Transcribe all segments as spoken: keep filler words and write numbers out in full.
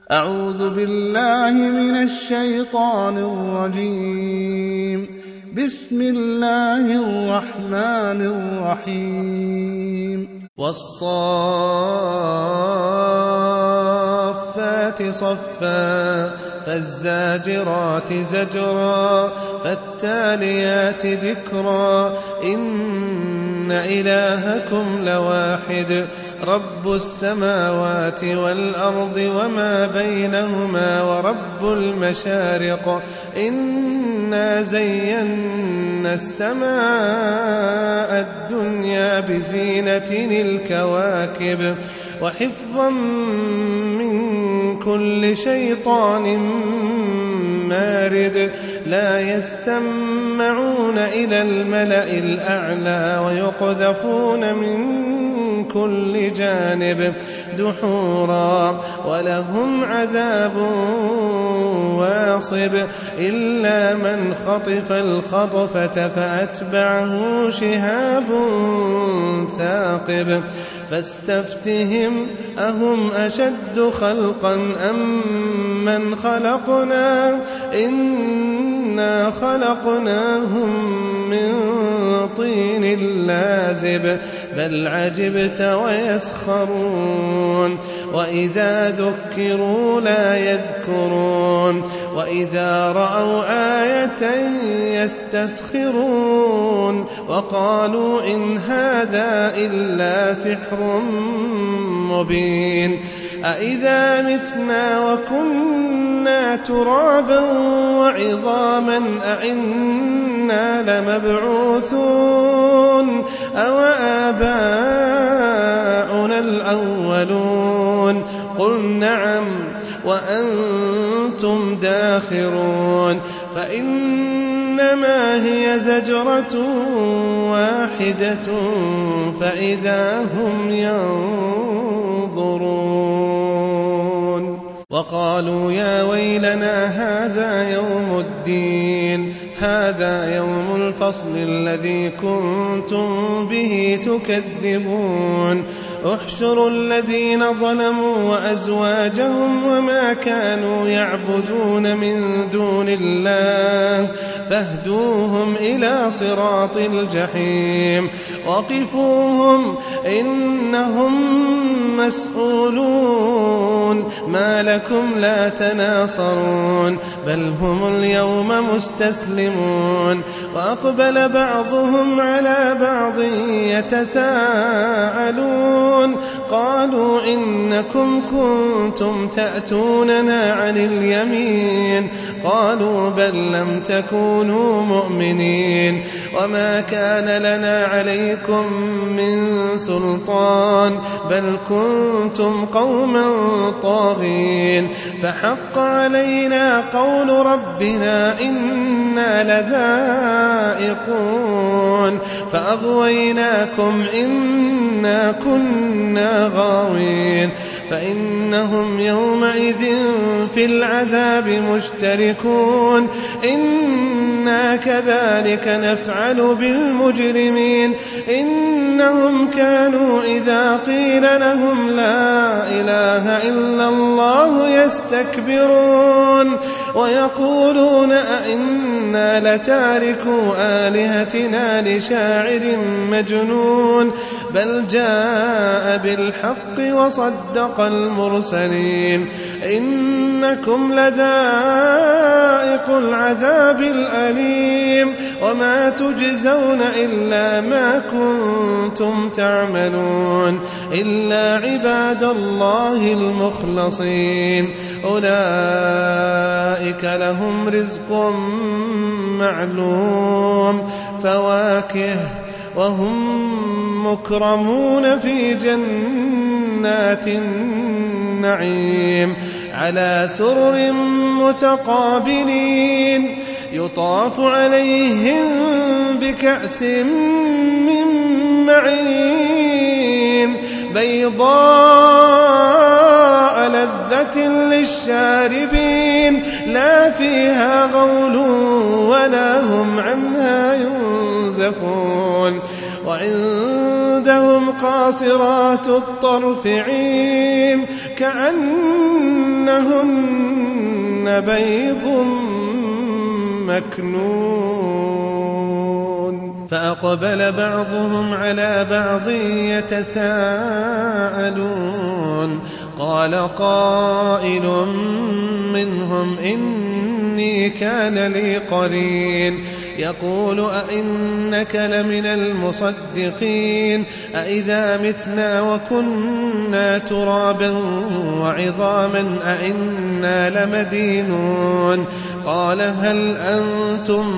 أعوذ بالله من الشيطان الرجيم. بسم الله الرحمن الرحيم. والصافات صفا فالزاجرات زجرا فالتاليات ذكرا إن إلهكم لواحد رب السماوات والأرض وما بينهما ورب المشارق إنا زينا السماء الدنيا بزينة الكواكب وحفظا من كل شيطان مارد لا يسمعون إلى الملأ الأعلى ويقذفون من كل جانب دحورا ولهم عذاب واصب إلا من خطف الخطفة فأتبعه شهاب ثاقب فاستفتهم أهم أشد خلقا أم من خلقنا إنا خلقناهم من طين لازب بل عجبت ويسخرون وإذا ذكروا لا يذكرون وإذا رأوا آية يستسخرون وقالوا إن هذا إلا سحر مبين أإذا متنا وكنا ترابا وعظاما أإنا لمبعوثون أو آباؤنا الأولون قل نعم وأنتم داخرون فإنما هي زجرة واحدة فإذا هم ينظرون وقالوا يا ويلنا هذا يوم الدين هذا يوم الفصل الذي كنتم به تكذبون احشروا الذين ظلموا وأزواجهم وما كانوا يعبدون من دون الله فاهدوهم إلى صراط الجحيم وقفوهم إنهم مسؤولون ما لكم لا تناصرون بل هم اليوم مستسلمون وأقبل بعضهم على بعض يتساءلون قالوا إنكم كنتم تأتوننا عن اليمين قالوا بل لم تكونوا مؤمنين وما كان لنا عليكم من سلطان بل كنتم قوما طاغين فحق علينا قول ربنا إنا لذائقون فأغويناكم إنا كنا غاوين فإنهم يومئذ في العذاب مشتركون إنا كذلك نفعل بالمجرمين إنهم كانوا إذا قيل لهم لا إله إلا الله يستكبرون ويقولون أئنا لتاركو آلهتنا لشاعر مجنون بل جاء بالحق وصدق المرسلين إنكم لذائق العذاب الأليم وما تجزون إلا ما كنتم تعملون إلا عباد الله المخلصين أولئك لهم رزق معلوم فواكه وهم مكرمون في جنات النعيم على سرر متقابلين يطاف عليهم بكأس من معين بيضاء لذة للشاربين لا فيها غول ولا هم عنها ينزفون وعندهم قاصرات الطرف عين كأنهن بيض مكنون فأقبل بعضهم على بعض يتساءلون قال قائل منهم إني كان لي قرين يقول أئنك لمن المصدقين أئذا متنا وكنا ترابا وعظاما أئنا لمدينون قال هل أنتم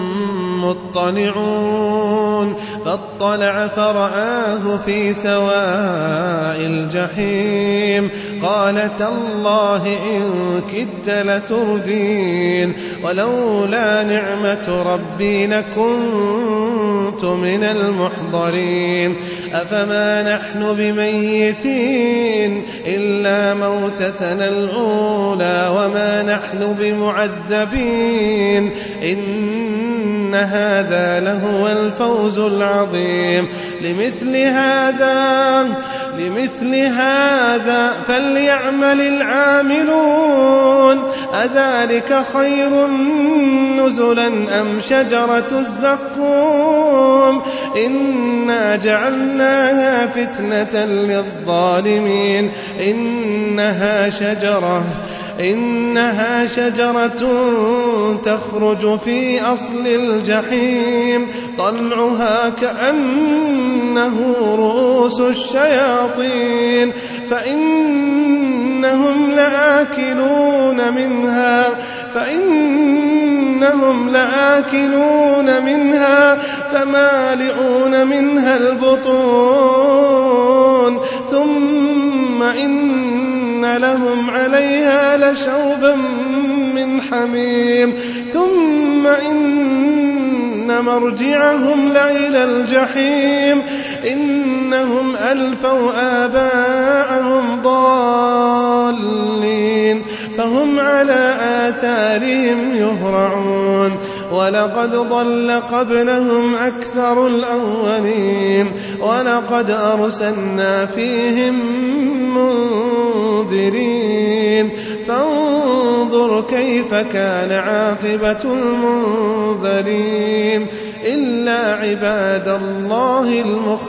مطلعون فاطلع فرآه في سواء الجحيم قال تالله إن كدت لتردين ولولا نعمة ربي لكنت من المحضرين أفما نحن بميتين إلا موتتنا الأولى وما نحن بمعذبين إن هذا لهو الفوز العظيم لمثل هذا لمثل هذا فليعمل العاملون أذلك خير نزلا أم شجرة الزقوم إنا جعلناها فتنة للظالمين إنها شجرة إنها شجرة تخرج في أصل الجحيم طلعها كأنه رؤوس الشياطين فإنهم لآكلون منها فإنهم لآكلون منها فمالئون منها البطون ثم إن لهم عليها لشوبا من حميم ثم إن مرجعهم لإلى الجحيم إنهم ألفوا آباءهم ضالين فهم على آثارهم يهرعون ولقد ضل قبلهم أكثر الأولين ولقد أرسلنا فيهم منذرين فانظر كيف كان عاقبة المنذرين إلا عباد الله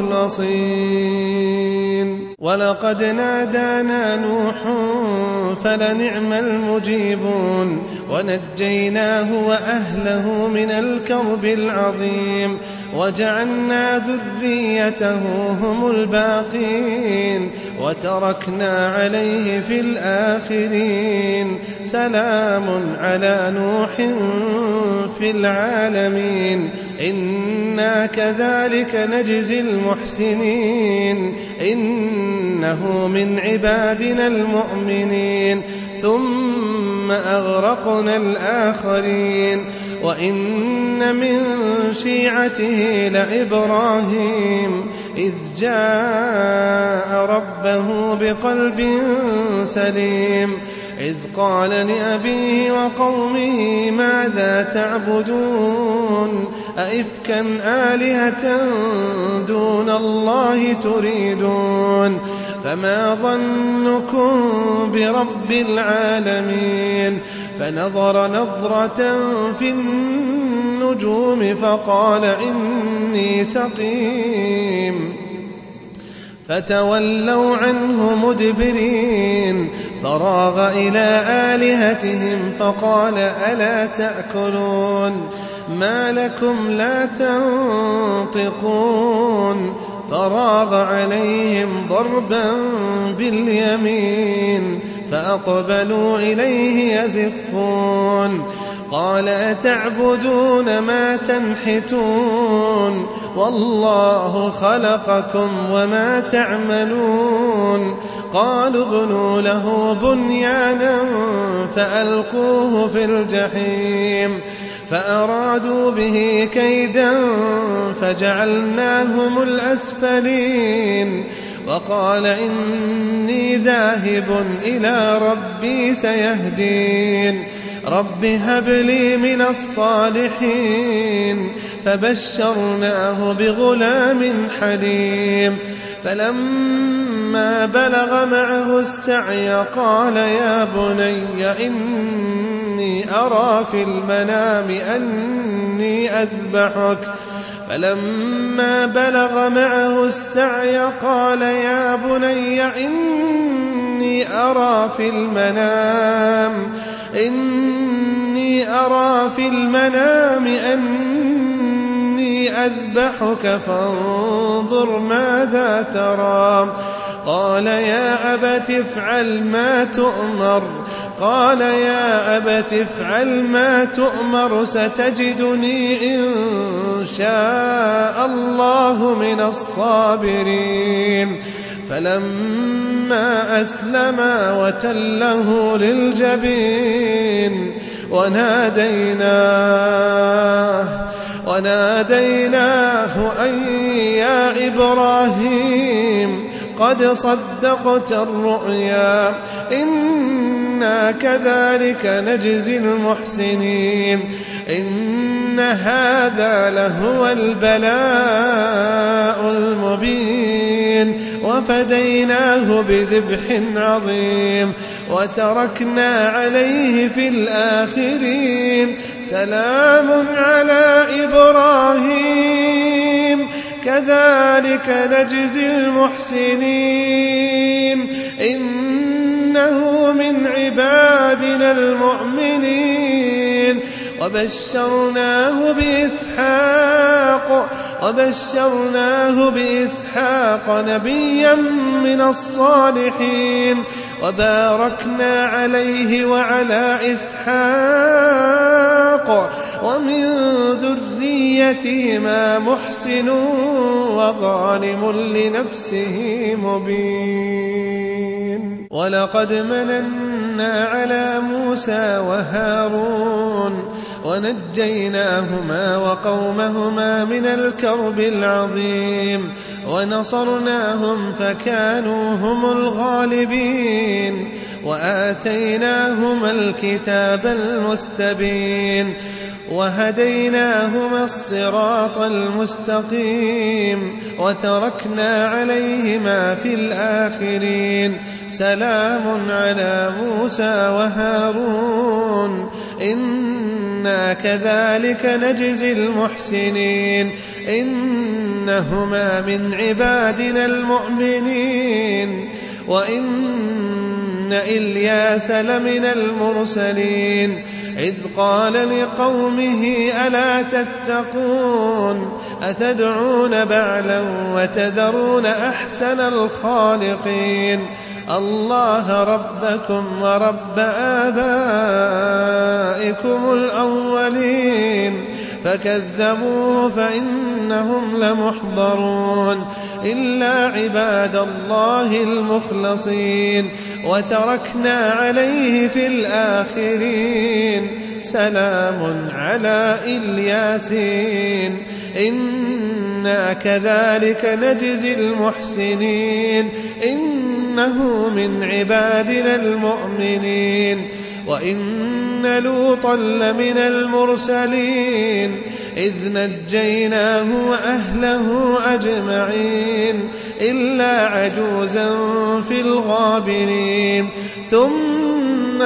المخلصين ولقد نادانا نوح فلنعم المجيبون ونجيناه وأهله من الكرب العظيم وجعلنا ذريته هم الباقين وتركنا عليه في الآخرين سلام على نوح في العالمين إنا كذلك نجزي المحسنين إنه من عبادنا المؤمنين ثم أغرقنا الآخرين وإن من شيعته لإبراهيم إذ جاء ربه بقلب سليم إذ قال لأبيه وقومه ماذا تعبدون أئفكا آلهة دون الله تريدون فما ظنكم برب العالمين فنظر نظرة في النجوم فقال إني سقيم فتولوا عنه مدبرين فراغ إلى آلهتهم فقال ألا تأكلون ما لكم لا تنطقون فراغ عليهم ضربا باليمين فأقبلوا إليه يزفون قال أتعبدون ما تنحتون والله خلقكم وما تعملون قالوا ابنوا له بنيانا فألقوه في الجحيم فأرادوا به كيدا فجعلناهم الأسفلين وقال إني ذاهب إلى ربي سيهدين رب هب لي من الصالحين فبشرناه بغلام حليم فلما فلما بلغ معه السعي قال يا بني إني أرى في المنام أني أذبحك فلما بلغ معه السعي قال يا بني إني أرى في المنام إني أرى في المنام أني أذبحك فانظر ماذا ترى قال يا أبت افعل ما تؤمر قال يا أبت افعل ما تؤمر ستجدني إن شاء الله من الصابرين فلما أسلما وتله للجبين وناديناه وناديناه أن يا إبراهيم قد صدقت الرؤيا إنا كذلك نجزي المحسنين إن هذا لهو البلاء المبين وفديناه بذبح عظيم وتركنا عليه في الآخرين سلام على إبراهيم كذلك نجزي المحسنين إنه من عبادنا المؤمنين وبشرناه بإسحاق وبشرناه بإسحاق نبيا من الصالحين وباركنا عليه وعلى إسحاق ومن ذريتهما محسن وظالم لنفسه مبين ولقد مننا على موسى وهارون ونجيناهما وقومهما من الكرب العظيم ونصرناهم فكانوا هم الغالبين وآتيناهما الكتاب المستبين وهديناهما الصراط المستقيم وتركنا عليهما في الآخرين سلام على موسى وهارون إنا كذلك نجزي المحسنين إنهما من عبادنا المؤمنين وإن إلياس لمن المرسلين إذ قال لقومه ألا تتقون أتدعون بعلا وتذرون أحسن الخالقين الله ربكم ورب آبائكم الأولين فكذبوه فإنهم لمحضرون إلا عباد الله المخلصين وتركنا عليه في الآخرين سلام على الياسين إنا كذلك نجزي المحسنين إنه من عبادنا المؤمنين وإن لوطا لمن المرسلين إذ نجيناه وأهله أجمعين إلا عجوزا في الغابرين ثم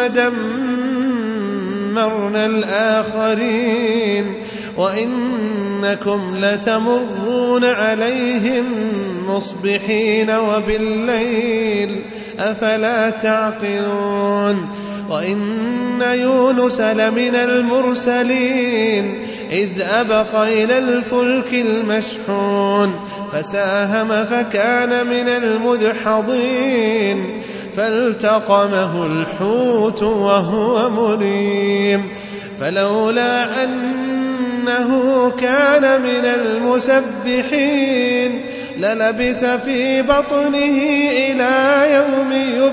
دمرنا الآخرين وإنكم لتمرون عليهم مصبحين وبالليل أفلا تعقلون وإن يونس لمن المرسلين إذ أبق إلى الفلك المشحون فساهم فكان من المدحضين فالتقمه الحوت وهو مليم فلولا أنه كان من المسبحين للبث في بطنه إلى يوم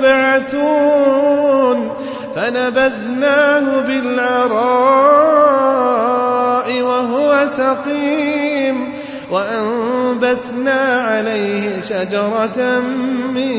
يبعثون فنبذناه بالعراء وهو سقيم وأنبتنا عليه شجرة من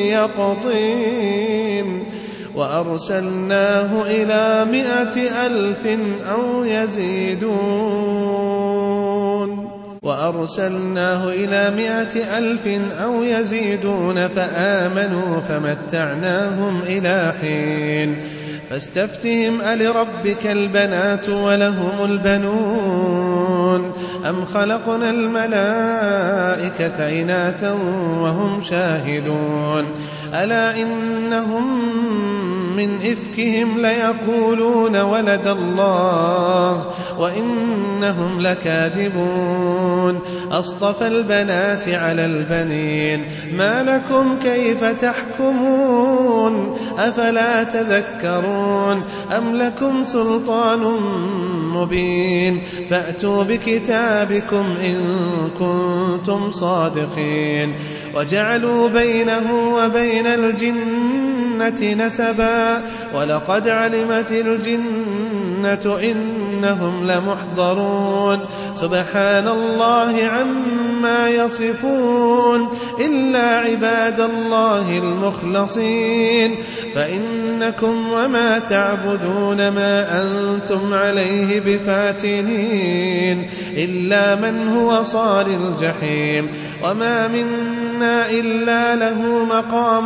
يقطين وأرسلناه إلى مائة ألف أو يزيدون وأرسلناه إلى مائة ألف أو يزيدون فآمنوا فمتعناهم إلى حين فاستفتهم ألربك البنات ولهم البنون أم خلقنا الملائكة إناثا وهم شاهدون ألا إنهم من إفكهم ليقولون ولد الله وإنهم لكاذبون أصطفى البنات على البنين ما لكم كيف تحكمون أفلا تذكرون أم لكم سلطان مبين فأتوا بكتابكم إن كنتم صادقين وجعلوا بينه وبين الجنة نسبا ولقد علمت الجنة إنهم لمحضرون سبحان الله عما يصفون إلا عباد الله المخلصين فإنكم وما تعبدون ما أنتم عليه بفاتنين إلا من هو صال الجحيم وما منا إلا له مقام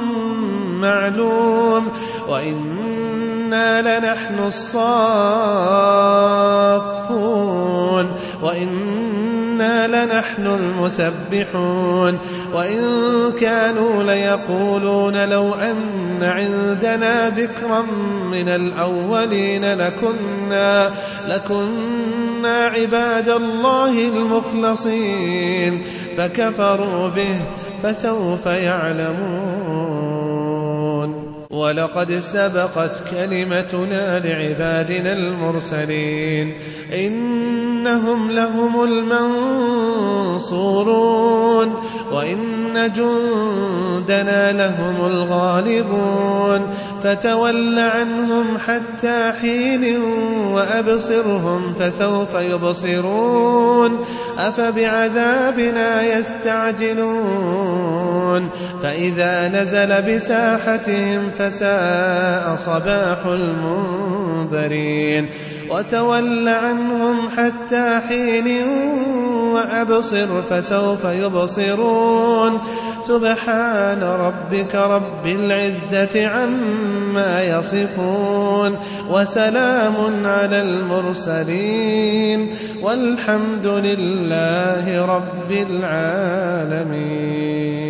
معلوم وإنا لنحن الصافون وإنا لنحن المسبحون وإن كانوا ليقولون لو أن عندنا ذكرا من الأولين لكنا, لكنا عباد الله المخلصين فكفروا به فسوف يعلمون ولقد سبقت كلمتنا لعبادنا المرسلين إنهم لهم المنصورون وإن جندنا لهم الغالبون فتول عنهم حتى حين وأبصرهم فسوف يبصرون أفبعذابنا يستعجلون فإذا نزل بساحتهم فساء صباح المنذرين وتول عنهم حتى حين وأبصر فسوف يبصرون سبحان ربك رب العزة عما يصفون وسلام على المرسلين والحمد لله رب العالمين.